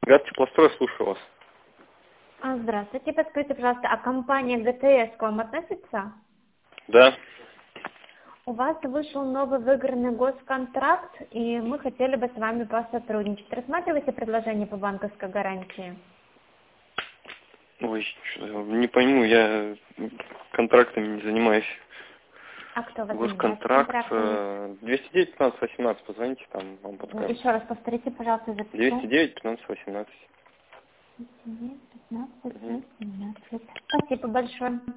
Газтеплострой, слушаю вас. Здравствуйте, подскажите, пожалуйста, а компания ГТС к вам относится? Да. У вас вышел новый выигранный госконтракт, и мы хотели бы с вами посотрудничать. Рассматриваете предложение по банковской гарантии? Ой, не пойму, я контрактами не занимаюсь. А кто вас Госконтракт занимается 209 15 18, позвоните, там вам подскажут. Еще раз повторите, пожалуйста, запишу. 209 15 18. 15, 18. Спасибо большое.